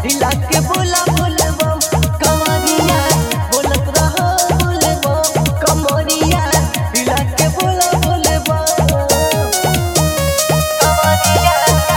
हिला के बोला बोले बम कमरिया बोलत रहो बोले बम कमरिया हिला के बोला बोले बम कमरिया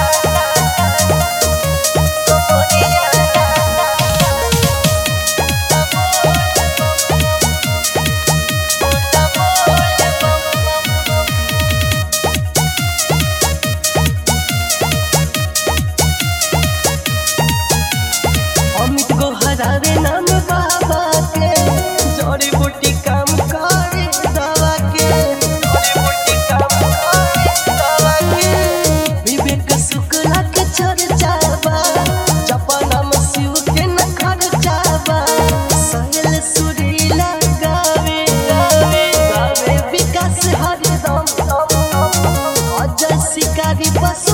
अमित को हरावे नाम बाबा के जड़ी बूटी काम करे दवा के जड़ी बूटी काम करे दवा के विवेक शुक्ला के चर्चा बा जपना में शिव के न खर्चा बा सहल सुरीला गावे गावे गावे विकास हरदम अजय शिकारी बस